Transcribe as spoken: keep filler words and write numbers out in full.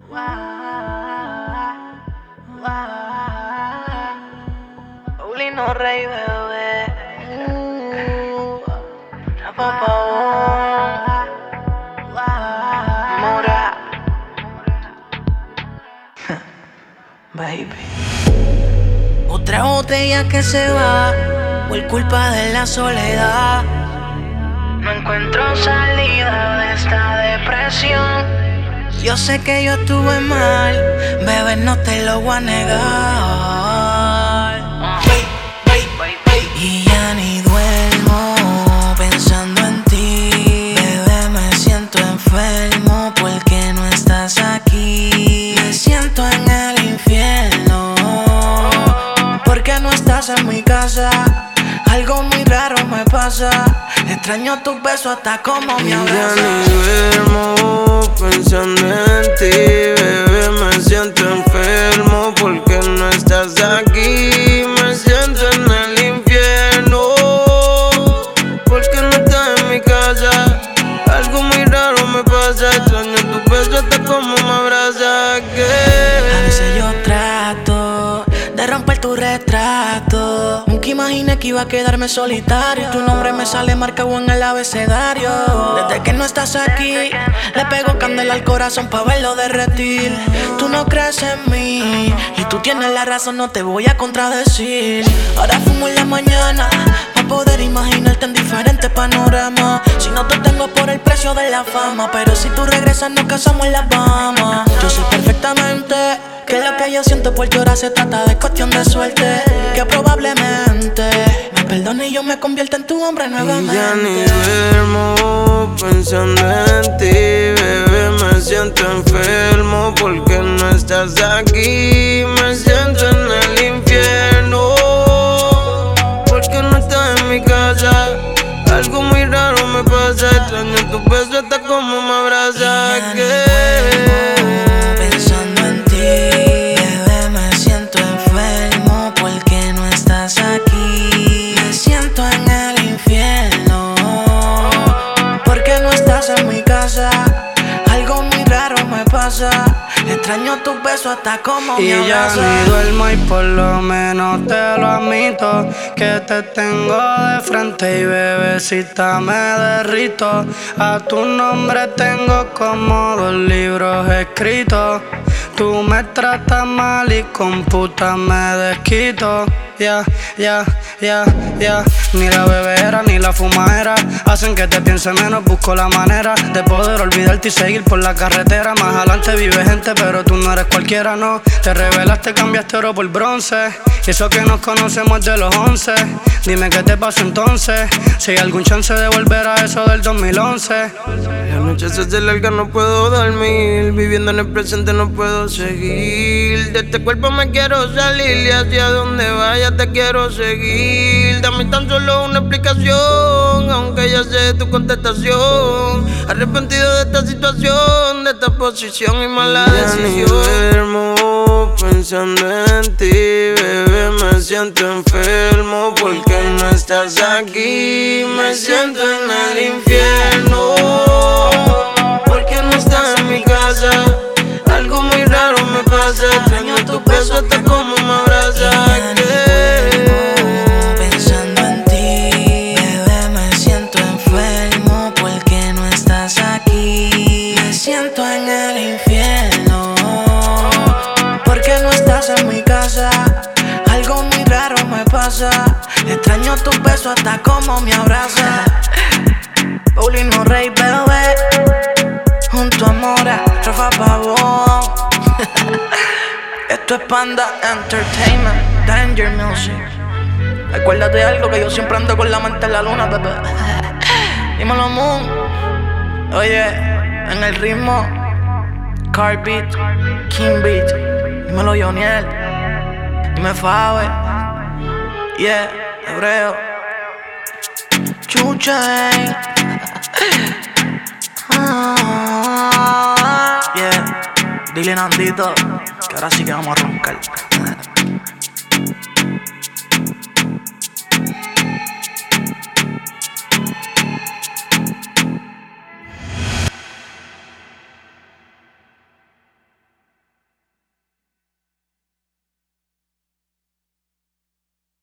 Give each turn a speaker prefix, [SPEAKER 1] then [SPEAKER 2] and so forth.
[SPEAKER 1] Paulino Rey, bebé. Uh, Rapapabón. Mora. Baby. Otra botella que se va por culpa de la soledad. No encuentro salida de esta depresión. Yo sé que yo estuve mal, bebé, no te lo voy a negar. Bay, bay, bay, bay. Y ya ni duermo pensando en ti. Bebé, me siento enfermo porque no estás aquí. Me siento en el infierno porque no estás en mi casa. Algo muy raro me pasa. Extraño tus besos hasta como me abrazas.
[SPEAKER 2] Ya ni duermo pensando en ti, bebé, me siento enfermo porque no estás aquí. Me siento en el infierno porque no estás en mi casa. Algo muy raro me pasa. Extraño tus besos hasta como me abrazas.
[SPEAKER 1] A veces yo trato de romper tu retrato. Nunca imaginé que iba a quedarme solitario. Tu nombre me sale marcado en el abecedario. Desde que no estás aquí, le pego candela al corazón pa' verlo derretir. Tú no crees en mí y tú tienes la razón, no te voy a contradecir. Ahora fumo en la mañana pa' poder imaginarte en diferentes panoramas. Si no te tengo por el precio de la fama, pero si tú regresas nos casamos en las Bahamas. Yo sé perfectamente que lo que yo siento por llorar se trata de cuestión de suerte. Que probablemente me perdone y yo me convierta en tu hombre nuevamente.
[SPEAKER 2] Y ya ni duermo pensando en ti, bebé, me siento enfermo porque no estás aquí. Me siento en el infierno porque no estás en mi casa. Algo muy raro me pasa. Extraño tus besos hasta como me abrazas.
[SPEAKER 1] Pensando en ti, bebé, me siento enfermo porque no estás aquí. Me siento en el infierno porque no estás en mi casa. Algo muy raro me pasa. Extraño tus besos hasta como
[SPEAKER 3] y
[SPEAKER 1] me abrazas.
[SPEAKER 3] Y ya ni duermo y por lo menos te lo admito, que te tengo de frente y bebecita me derrito. A tu nombre tengo como dos libros escritos. Tú me tratas mal y con puta me desquito. Ya, ya, ya, ya. Ni la bebera ni la fumadera hacen que te piense menos. Busco la manera de poder olvidarte y seguir por la carretera. Más adelante vive gente, pero tú no eres cualquiera, no. Te revelaste, cambiaste oro por bronce. Y eso que nos conocemos de los once. Dime qué te pasó entonces. Si hay algún chance de volver a eso del dos mil once.
[SPEAKER 2] La noche se hace larga, no puedo dormir. Viviendo en el presente no puedo seguir. De este cuerpo me quiero salir y hacia donde vaya te quiero seguir. Dame tan solo una explicación, aunque ya sé tu contestación. Arrepentido de esta situación, de esta posición y mala decisión. Ya ni duermo pensando en ti, bebé, me siento enfermo porque no estás aquí. Me siento en el infierno porque no estás en mi casa. Algo muy raro me pasa. Extraño tu beso hasta como me abrazas.
[SPEAKER 1] Pensando en ti, bebé, me siento enfermo porque no estás aquí. Me siento en el infierno porque no estás en mi casa. Algo muy raro me pasa. Extraño tus besos hasta como me abrazas. Paulino Rey, bebé, junto a Mora, Rapapabón. Esto es Panda Entertainment, Danger Music. Acuérdate de algo, que yo siempre ando con la mente en la luna, bebé. Dímelo, Moon. Oye, en el ritmo Car Beat, King Beat. Dímelo, Joniel. Dime, Fabe. Yeah, Hebreo. Chucha. Ah, yeah, dile Nandito que ahora sí que vamos a roncar.